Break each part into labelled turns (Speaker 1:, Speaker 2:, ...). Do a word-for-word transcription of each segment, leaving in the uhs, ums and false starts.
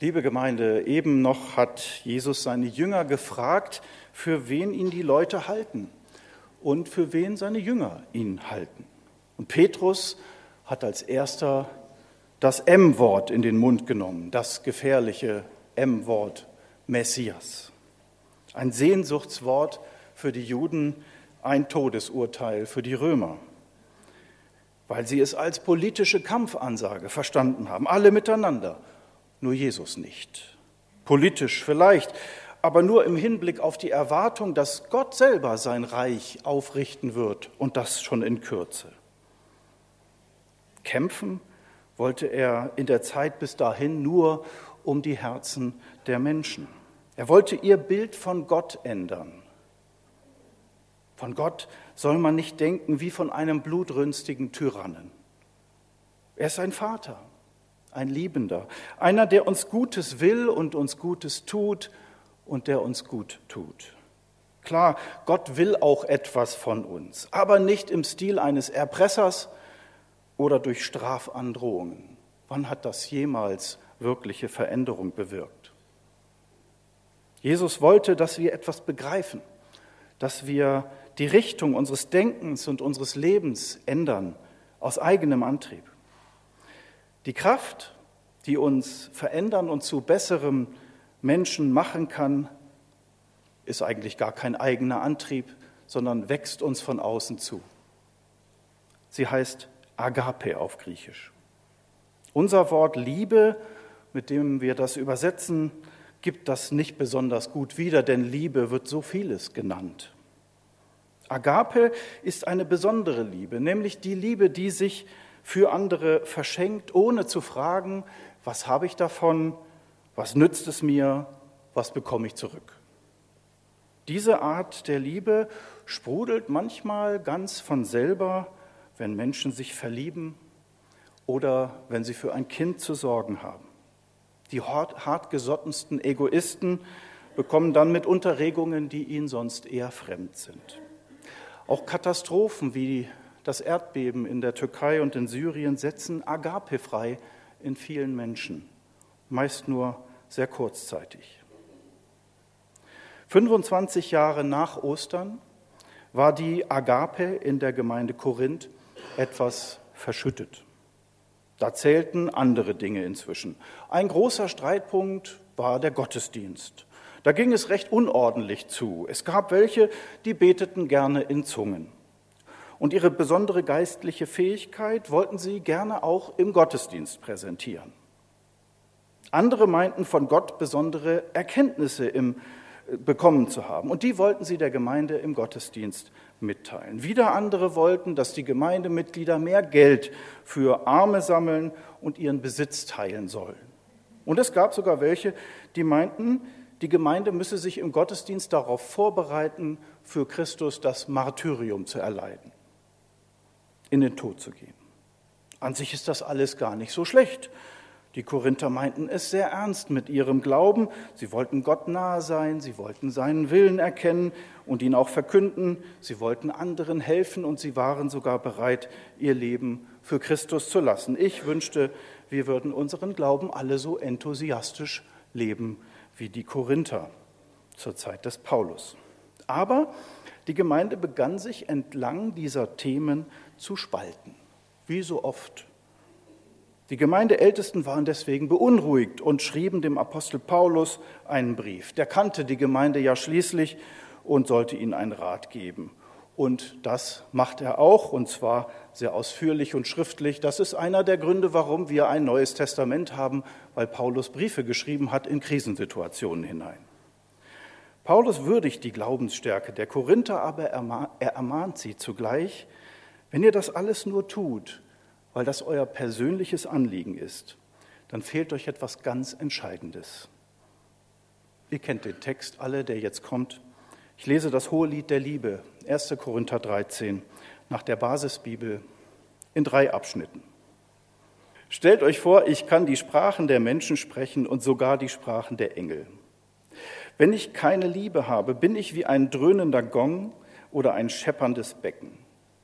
Speaker 1: Liebe Gemeinde, eben noch hat Jesus seine Jünger gefragt, für wen ihn die Leute halten und für wen seine Jünger ihn halten. Und Petrus hat als erster das M-Wort in den Mund genommen, das gefährliche M-Wort Messias. Ein Sehnsuchtswort für die Juden, ein Todesurteil für die Römer, weil sie es als politische Kampfansage verstanden haben, alle miteinander. Nur Jesus nicht. Politisch vielleicht, aber nur im Hinblick auf die Erwartung, dass Gott selber sein Reich aufrichten wird und das schon in Kürze. Kämpfen wollte er in der Zeit bis dahin nur um die Herzen der Menschen. Er wollte ihr Bild von Gott ändern. Von Gott soll man nicht denken wie von einem blutrünstigen Tyrannen. Er ist ein Vater. Ein Liebender, einer, der uns Gutes will und uns Gutes tut und der uns gut tut. Klar, Gott will auch etwas von uns, aber nicht im Stil eines Erpressers oder durch Strafandrohungen. Wann hat das jemals wirkliche Veränderung bewirkt? Jesus wollte, dass wir etwas begreifen, dass wir die Richtung unseres Denkens und unseres Lebens ändern, aus eigenem Antrieb. Die Kraft, die uns verändern und zu besserem Menschen machen kann, ist eigentlich gar kein eigener Antrieb, sondern wächst uns von außen zu. Sie heißt Agape auf Griechisch. Unser Wort Liebe, mit dem wir das übersetzen, gibt das nicht besonders gut wieder, denn Liebe wird so vieles genannt. Agape ist eine besondere Liebe, nämlich die Liebe, die sich für andere verschenkt, ohne zu fragen, was habe ich davon, was nützt es mir, was bekomme ich zurück. Diese Art der Liebe sprudelt manchmal ganz von selber, wenn Menschen sich verlieben oder wenn sie für ein Kind zu sorgen haben. Die hartgesottensten Egoisten bekommen dann mitunter Regungen, die ihnen sonst eher fremd sind. Auch Katastrophen wie das Erdbeben in der Türkei und in Syrien setzen Agape frei in vielen Menschen, meist nur sehr kurzzeitig. fünfundzwanzig Jahre nach Ostern war die Agape in der Gemeinde Korinth etwas verschüttet. Da zählten andere Dinge inzwischen. Ein großer Streitpunkt war der Gottesdienst. Da ging es recht unordentlich zu. Es gab welche, die beteten gerne in Zungen. Und ihre besondere geistliche Fähigkeit wollten sie gerne auch im Gottesdienst präsentieren. Andere meinten, von Gott besondere Erkenntnisse im, äh, bekommen zu haben. Und die wollten sie der Gemeinde im Gottesdienst mitteilen. Wieder andere wollten, dass die Gemeindemitglieder mehr Geld für Arme sammeln und ihren Besitz teilen sollen. Und es gab sogar welche, die meinten, die Gemeinde müsse sich im Gottesdienst darauf vorbereiten, für Christus das Martyrium zu erleiden, in den Tod zu gehen. An sich ist das alles gar nicht so schlecht. Die Korinther meinten es sehr ernst mit ihrem Glauben. Sie wollten Gott nahe sein, sie wollten seinen Willen erkennen und ihn auch verkünden. Sie wollten anderen helfen und sie waren sogar bereit, ihr Leben für Christus zu lassen. Ich wünschte, wir würden unseren Glauben alle so enthusiastisch leben wie die Korinther zur Zeit des Paulus. Aber die Gemeinde begann sich entlang dieser Themen zu spalten, wie so oft. Die Gemeindeältesten waren deswegen beunruhigt und schrieben dem Apostel Paulus einen Brief. Der kannte die Gemeinde ja schließlich und sollte ihnen einen Rat geben. Und das macht er auch, und zwar sehr ausführlich und schriftlich. Das ist einer der Gründe, warum wir ein Neues Testament haben, weil Paulus Briefe geschrieben hat in Krisensituationen hinein. Paulus würdigt die Glaubensstärke der Korinther, aber er ermahnt sie zugleich, wenn ihr das alles nur tut, weil das euer persönliches Anliegen ist, dann fehlt euch etwas ganz Entscheidendes. Ihr kennt den Text alle, der jetzt kommt. Ich lese das Hohelied der Liebe, erster Korinther dreizehn, nach der Basisbibel in drei Abschnitten. Stellt euch vor, ich kann die Sprachen der Menschen sprechen und sogar die Sprachen der Engel. Wenn ich keine Liebe habe, bin ich wie ein dröhnender Gong oder ein schepperndes Becken.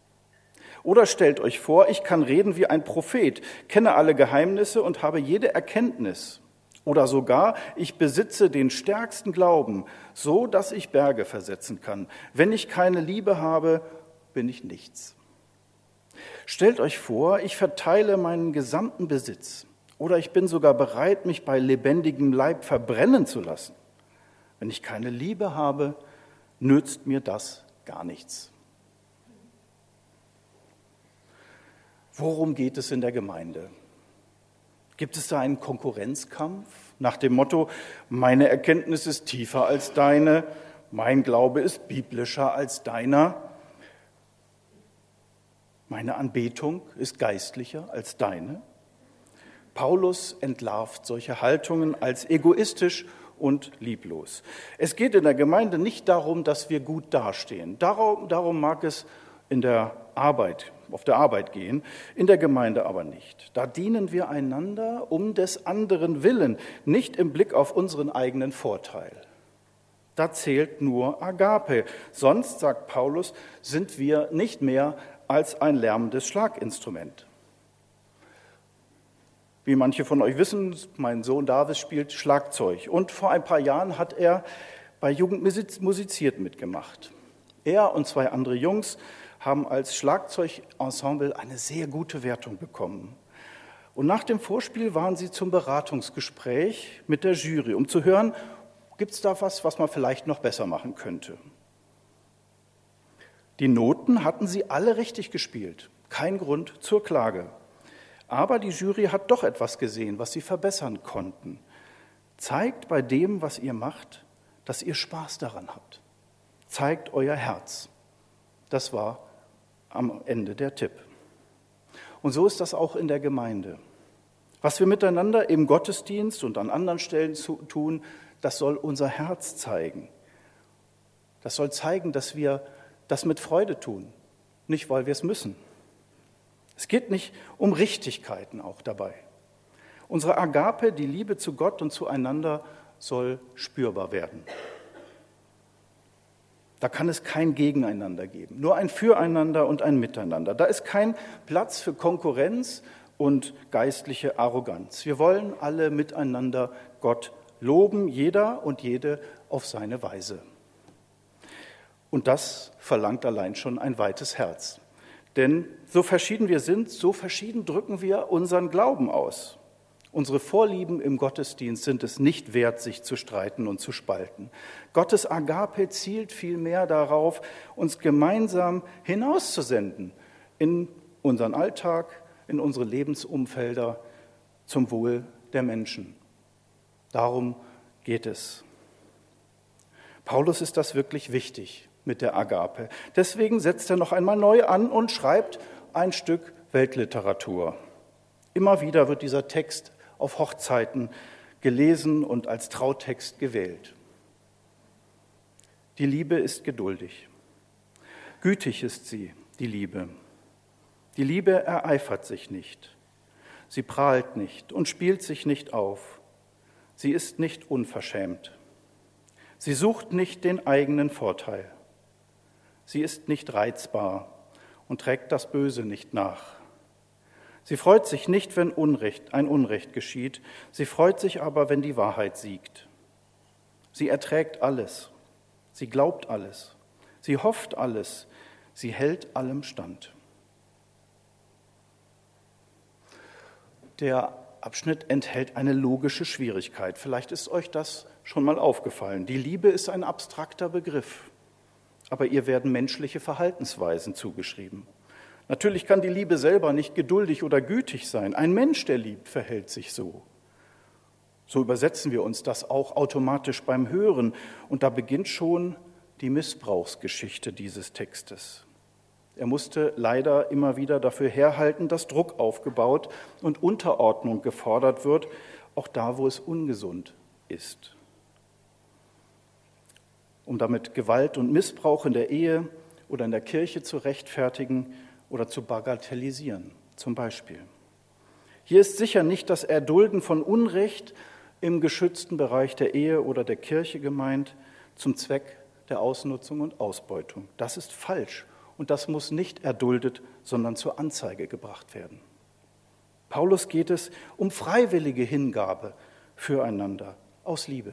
Speaker 1: Oder stellt euch vor, ich kann reden wie ein Prophet, kenne alle Geheimnisse und habe jede Erkenntnis Oder sogar, ich besitze den stärksten Glauben, so dass ich Berge versetzen kann. Wenn ich keine Liebe habe, bin ich nichts. Stellt euch vor, ich verteile meinen gesamten Besitz oder ich bin sogar bereit, mich bei lebendigem Leib verbrennen zu lassen. Wenn ich keine Liebe habe, nützt mir das gar nichts. Worum geht es in der Gemeinde? Gibt es da einen Konkurrenzkampf nach dem Motto, meine Erkenntnis ist tiefer als deine, mein Glaube ist biblischer als deiner, meine Anbetung ist geistlicher als deine? Paulus entlarvt solche Haltungen als egoistisch und lieblos. Es geht in der Gemeinde nicht darum, dass wir gut dastehen. Darum, darum mag es in der Arbeit, auf der Arbeit gehen, in der Gemeinde aber nicht. Da dienen wir einander um des anderen Willen, nicht im Blick auf unseren eigenen Vorteil. Da zählt nur Agape. Sonst, sagt Paulus, sind wir nicht mehr als ein lärmendes Schlaginstrument. Wie manche von euch wissen, mein Sohn David spielt Schlagzeug. Und vor ein paar Jahren hat er bei Jugend musiziert mitgemacht. Er und zwei andere Jungs haben als Schlagzeugensemble eine sehr gute Wertung bekommen. Und nach dem Vorspiel waren sie zum Beratungsgespräch mit der Jury, um zu hören, gibt es da was, was man vielleicht noch besser machen könnte. Die Noten hatten sie alle richtig gespielt, kein Grund zur Klage. Aber die Jury hat doch etwas gesehen, was sie verbessern konnten. Zeigt bei dem, was ihr macht, dass ihr Spaß daran habt. Zeigt euer Herz. Das war am Ende der Tipp. Und so ist das auch in der Gemeinde. Was wir miteinander im Gottesdienst und an anderen Stellen tun, das soll unser Herz zeigen. Das soll zeigen, dass wir das mit Freude tun, nicht weil wir es müssen. Es geht nicht um Richtigkeiten auch dabei. Unsere Agape, die Liebe zu Gott und zueinander, soll spürbar werden. Da kann es kein Gegeneinander geben, nur ein Füreinander und ein Miteinander. Da ist kein Platz für Konkurrenz und geistliche Arroganz. Wir wollen alle miteinander Gott loben, jeder und jede auf seine Weise. Und das verlangt allein schon ein weites Herz. Denn so verschieden wir sind, so verschieden drücken wir unseren Glauben aus. Unsere Vorlieben im Gottesdienst sind es nicht wert, sich zu streiten und zu spalten. Gottes Agape zielt vielmehr darauf, uns gemeinsam hinauszusenden in unseren Alltag, in unsere Lebensumfelder zum Wohl der Menschen. Darum geht es. Paulus ist das wirklich wichtig mit der Agape. Deswegen setzt er noch einmal neu an und schreibt ein Stück Weltliteratur. Immer wieder wird dieser Text auf Hochzeiten gelesen und als Trautext gewählt. Die Liebe ist geduldig. Gütig ist sie, die Liebe. Die Liebe ereifert sich nicht. Sie prahlt nicht und spielt sich nicht auf. Sie ist nicht unverschämt. Sie sucht nicht den eigenen Vorteil. Sie ist nicht reizbar und trägt das Böse nicht nach. Sie freut sich nicht, wenn Unrecht, ein Unrecht geschieht. Sie freut sich aber, wenn die Wahrheit siegt. Sie erträgt alles. Sie glaubt alles. Sie hofft alles. Sie hält allem stand. Der Abschnitt enthält eine logische Schwierigkeit. Vielleicht ist euch das schon mal aufgefallen. Die Liebe ist ein abstrakter Begriff, aber ihr werden menschliche Verhaltensweisen zugeschrieben. Natürlich kann die Liebe selber nicht geduldig oder gütig sein. Ein Mensch, der liebt, verhält sich so. So übersetzen wir uns das auch automatisch beim Hören. Und da beginnt schon die Missbrauchsgeschichte dieses Textes. Er musste leider immer wieder dafür herhalten, dass Druck aufgebaut und Unterordnung gefordert wird, auch da, wo es ungesund ist. Um damit Gewalt und Missbrauch in der Ehe oder in der Kirche zu rechtfertigen oder zu bagatellisieren, zum Beispiel. Hier ist sicher nicht das Erdulden von Unrecht im geschützten Bereich der Ehe oder der Kirche gemeint, zum Zweck der Ausnutzung und Ausbeutung. Das ist falsch und das muss nicht erduldet, sondern zur Anzeige gebracht werden. Paulus geht es um freiwillige Hingabe füreinander, aus Liebe.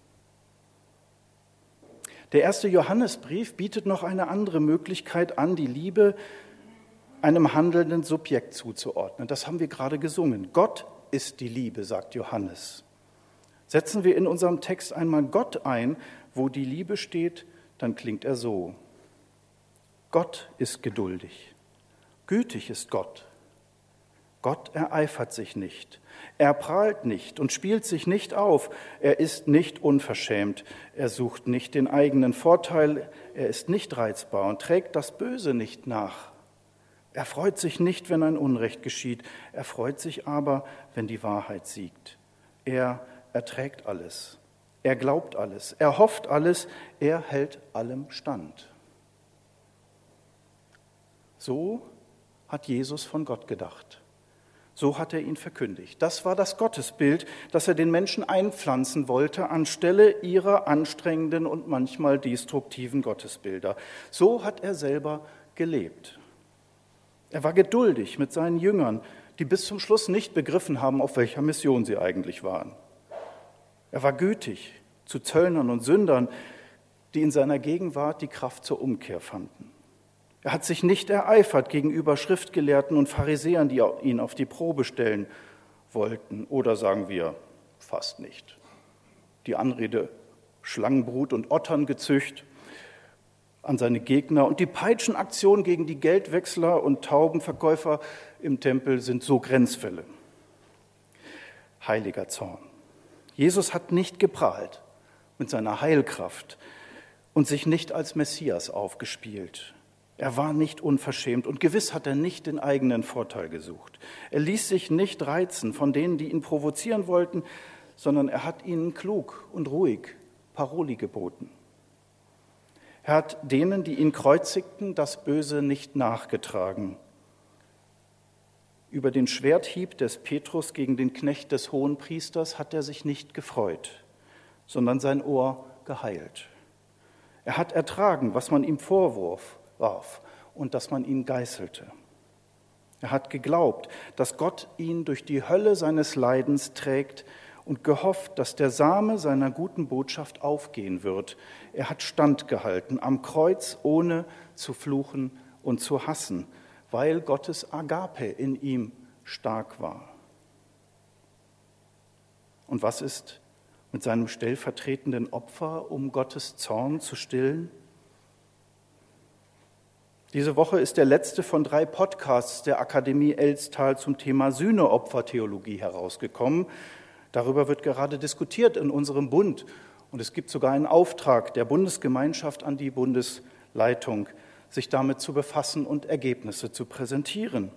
Speaker 1: Der erste Johannesbrief bietet noch eine andere Möglichkeit an, die Liebe einem handelnden Subjekt zuzuordnen. Das haben wir gerade gesungen. Gott ist die Liebe, sagt Johannes. Setzen wir in unserem Text einmal Gott ein, wo die Liebe steht, dann klingt er so. Gott ist geduldig. Gütig ist Gott. Gott ereifert sich nicht. Er prahlt nicht und spielt sich nicht auf. Er ist nicht unverschämt. Er sucht nicht den eigenen Vorteil. Er ist nicht reizbar und trägt das Böse nicht nach. Er freut sich nicht, wenn ein Unrecht geschieht. Er freut sich aber, wenn die Wahrheit siegt. Er erträgt alles. Er glaubt alles. Er hofft alles. Er hält allem stand. So hat Jesus von Gott gedacht. So hat er ihn verkündigt. Das war das Gottesbild, das er den Menschen einpflanzen wollte, anstelle ihrer anstrengenden und manchmal destruktiven Gottesbilder. So hat er selber gelebt. Er war geduldig mit seinen Jüngern, die bis zum Schluss nicht begriffen haben, auf welcher Mission sie eigentlich waren. Er war gütig zu Zöllnern und Sündern, die in seiner Gegenwart die Kraft zur Umkehr fanden. Er hat sich nicht ereifert gegenüber Schriftgelehrten und Pharisäern, die ihn auf die Probe stellen wollten. Oder sagen wir, fast nicht. Die Anrede Schlangenbrut und Otterngezücht an seine Gegner und die Peitschenaktion gegen die Geldwechsler und Taubenverkäufer im Tempel sind so Grenzfälle. Heiliger Zorn. Jesus hat nicht geprahlt mit seiner Heilkraft und sich nicht als Messias aufgespielt. Er war nicht unverschämt und gewiss hat er nicht den eigenen Vorteil gesucht. Er ließ sich nicht reizen von denen, die ihn provozieren wollten, sondern er hat ihnen klug und ruhig Paroli geboten. Er hat denen, die ihn kreuzigten, das Böse nicht nachgetragen. Über den Schwerthieb des Petrus gegen den Knecht des Hohenpriesters hat er sich nicht gefreut, sondern sein Ohr geheilt. Er hat ertragen, was man ihm vorwarf, warf und dass man ihn geißelte. Er hat geglaubt, dass Gott ihn durch die Hölle seines Leidens trägt und gehofft, dass der Same seiner guten Botschaft aufgehen wird. Er hat standgehalten am Kreuz, ohne zu fluchen und zu hassen, weil Gottes Agape in ihm stark war. Und was ist mit seinem stellvertretenden Opfer, um Gottes Zorn zu stillen? Diese Woche ist der letzte von drei Podcasts der Akademie Elztal zum Thema Sühneopfertheologie herausgekommen. Darüber wird gerade diskutiert in unserem Bund. Und es gibt sogar einen Auftrag der Bundesgemeinschaft an die Bundesleitung, sich damit zu befassen und Ergebnisse zu präsentieren.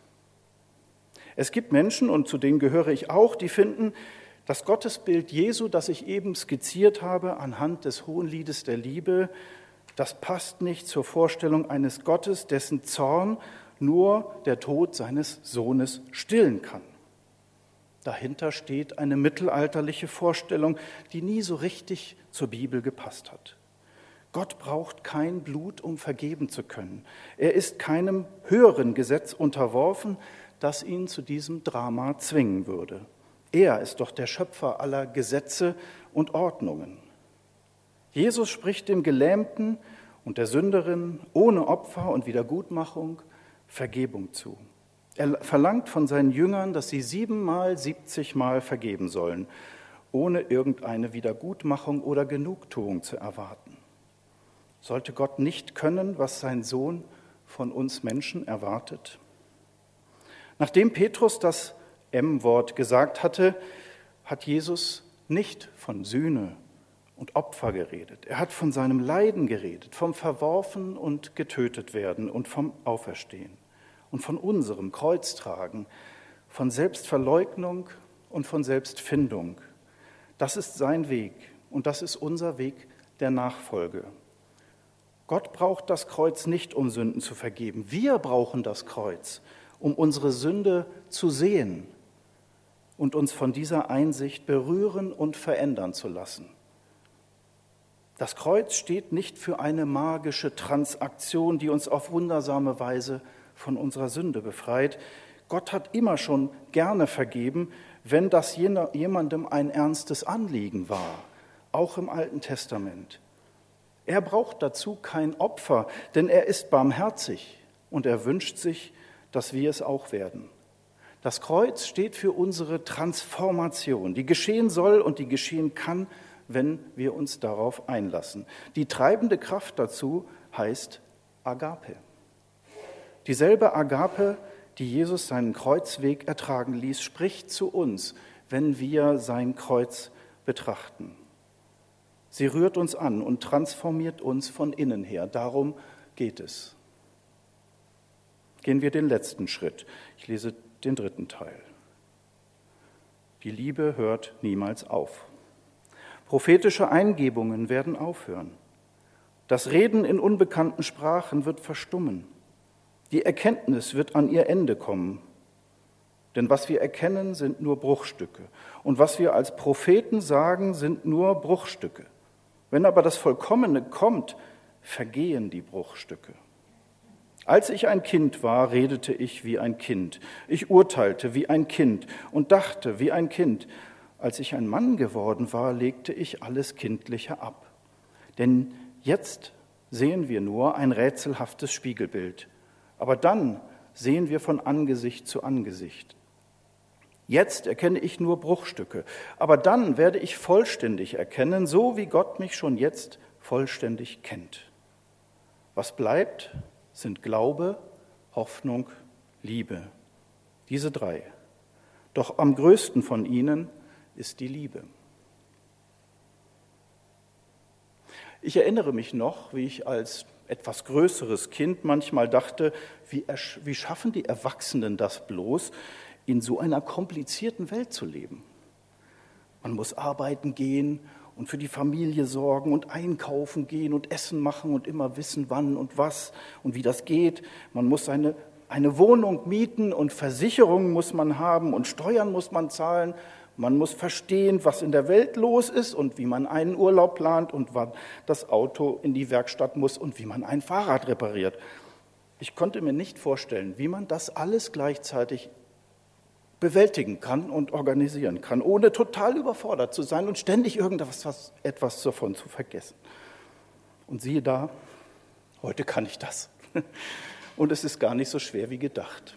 Speaker 1: Es gibt Menschen, und zu denen gehöre ich auch, die finden, das Gottesbild Jesu, das ich eben skizziert habe, anhand des Hohenliedes der Liebe, das passt nicht zur Vorstellung eines Gottes, dessen Zorn nur der Tod seines Sohnes stillen kann. Dahinter steht eine mittelalterliche Vorstellung, die nie so richtig zur Bibel gepasst hat. Gott braucht kein Blut, um vergeben zu können. Er ist keinem höheren Gesetz unterworfen, das ihn zu diesem Drama zwingen würde. Er ist doch der Schöpfer aller Gesetze und Ordnungen. Jesus spricht dem Gelähmten und der Sünderin ohne Opfer und Wiedergutmachung Vergebung zu. Er verlangt von seinen Jüngern, dass sie siebenmal, siebzigmal vergeben sollen, ohne irgendeine Wiedergutmachung oder Genugtuung zu erwarten. Sollte Gott nicht können, was sein Sohn von uns Menschen erwartet? Nachdem Petrus das M-Wort gesagt hatte, hat Jesus nicht von Sühne und Opfer geredet. Er hat von seinem Leiden geredet, vom Verworfen und getötet werden und vom Auferstehen und von unserem Kreuztragen, von Selbstverleugnung und von Selbstfindung. Das ist sein Weg und das ist unser Weg der Nachfolge. Gott braucht das Kreuz nicht, um Sünden zu vergeben. Wir brauchen das Kreuz, um unsere Sünde zu sehen und uns von dieser Einsicht berühren und verändern zu lassen. Das Kreuz steht nicht für eine magische Transaktion, die uns auf wundersame Weise von unserer Sünde befreit. Gott hat immer schon gerne vergeben, wenn das jemandem ein ernstes Anliegen war, auch im Alten Testament. Er braucht dazu kein Opfer, denn er ist barmherzig und er wünscht sich, dass wir es auch werden. Das Kreuz steht für unsere Transformation, die geschehen soll und die geschehen kann, wenn wir uns darauf einlassen. Die treibende Kraft dazu heißt Agape. Dieselbe Agape, die Jesus seinen Kreuzweg ertragen ließ, spricht zu uns, wenn wir sein Kreuz betrachten. Sie rührt uns an und transformiert uns von innen her. Darum geht es. Gehen wir den letzten Schritt. Ich lese den dritten Teil. Die Liebe hört niemals auf. Prophetische Eingebungen werden aufhören. Das Reden in unbekannten Sprachen wird verstummen. Die Erkenntnis wird an ihr Ende kommen. Denn was wir erkennen, sind nur Bruchstücke. Und was wir als Propheten sagen, sind nur Bruchstücke. Wenn aber das Vollkommene kommt, vergehen die Bruchstücke. Als ich ein Kind war, redete ich wie ein Kind. Ich urteilte wie ein Kind und dachte wie ein Kind. Als ich ein Mann geworden war, legte ich alles Kindliche ab. Denn jetzt sehen wir nur ein rätselhaftes Spiegelbild. Aber dann sehen wir von Angesicht zu Angesicht. Jetzt erkenne ich nur Bruchstücke, aber dann werde ich vollständig erkennen, so wie Gott mich schon jetzt vollständig kennt. Was bleibt, sind Glaube, Hoffnung, Liebe. Diese drei. Doch am größten von ihnen ist die Liebe. Ich erinnere mich noch, wie ich als etwas größeres Kind manchmal dachte, wie, wie schaffen die Erwachsenen das bloß, in so einer komplizierten Welt zu leben? Man muss arbeiten gehen und für die Familie sorgen und einkaufen gehen und Essen machen und immer wissen, wann und was und wie das geht. Man muss seine, eine Wohnung mieten und Versicherungen muss man haben und Steuern muss man zahlen. Man muss verstehen, was in der Welt los ist und wie man einen Urlaub plant und wann das Auto in die Werkstatt muss und wie man ein Fahrrad repariert. Ich konnte mir nicht vorstellen, wie man das alles gleichzeitig bewältigen kann und organisieren kann, ohne total überfordert zu sein und ständig irgendwas was, etwas davon zu vergessen. Und siehe da, heute kann ich das. Und es ist gar nicht so schwer wie gedacht.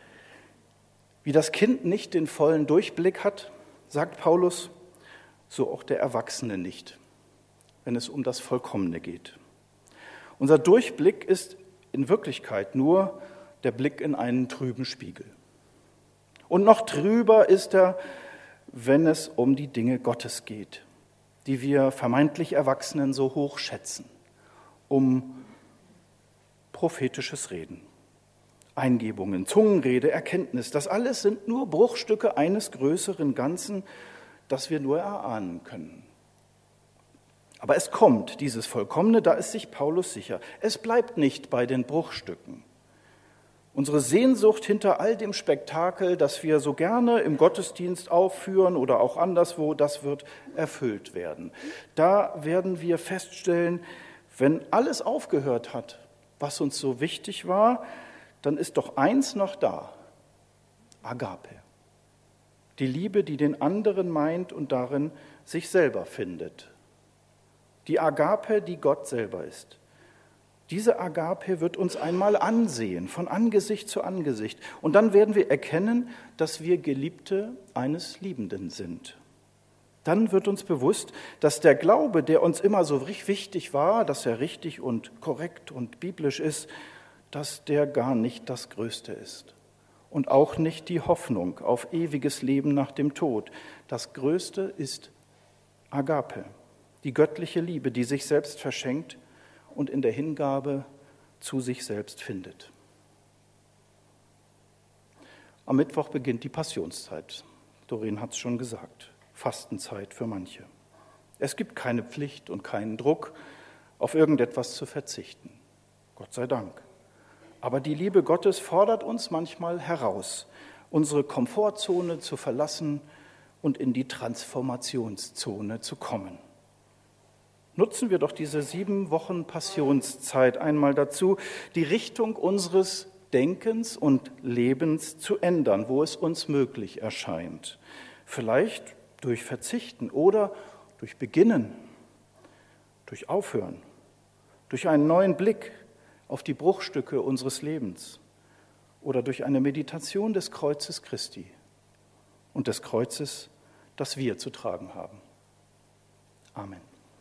Speaker 1: Wie das Kind nicht den vollen Durchblick hat, sagt Paulus, so auch der Erwachsene nicht, wenn es um das Vollkommene geht. Unser Durchblick ist in Wirklichkeit nur der Blick in einen trüben Spiegel. Und noch trüber ist er, wenn es um die Dinge Gottes geht, die wir vermeintlich Erwachsenen so hoch schätzen, um prophetisches Reden. Eingebungen, Zungenrede, Erkenntnis, das alles sind nur Bruchstücke eines größeren Ganzen, das wir nur erahnen können. Aber es kommt, dieses Vollkommene, da ist sich Paulus sicher. Es bleibt nicht bei den Bruchstücken. Unsere Sehnsucht hinter all dem Spektakel, das wir so gerne im Gottesdienst aufführen oder auch anderswo, das wird erfüllt werden. Da werden wir feststellen, wenn alles aufgehört hat, was uns so wichtig war, dann ist doch eins noch da, Agape. Die Liebe, die den anderen meint und darin sich selber findet. Die Agape, die Gott selber ist. Diese Agape wird uns einmal ansehen, von Angesicht zu Angesicht. Und dann werden wir erkennen, dass wir Geliebte eines Liebenden sind. Dann wird uns bewusst, dass der Glaube, der uns immer so wichtig war, dass er richtig und korrekt und biblisch ist, dass der gar nicht das Größte ist. Und auch nicht die Hoffnung auf ewiges Leben nach dem Tod. Das Größte ist Agape, die göttliche Liebe, die sich selbst verschenkt und in der Hingabe zu sich selbst findet. Am Mittwoch beginnt die Passionszeit. Doreen hat es schon gesagt, Fastenzeit für manche. Es gibt keine Pflicht und keinen Druck, auf irgendetwas zu verzichten. Gott sei Dank. Aber die Liebe Gottes fordert uns manchmal heraus, unsere Komfortzone zu verlassen und in die Transformationszone zu kommen. Nutzen wir doch diese sieben Wochen Passionszeit einmal dazu, die Richtung unseres Denkens und Lebens zu ändern, wo es uns möglich erscheint. vielleicht durch Verzichten oder durch Beginnen, durch Aufhören, durch einen neuen Blick auf die Bruchstücke unseres Lebens oder durch eine Meditation des Kreuzes Christi und des Kreuzes, das wir zu tragen haben. Amen.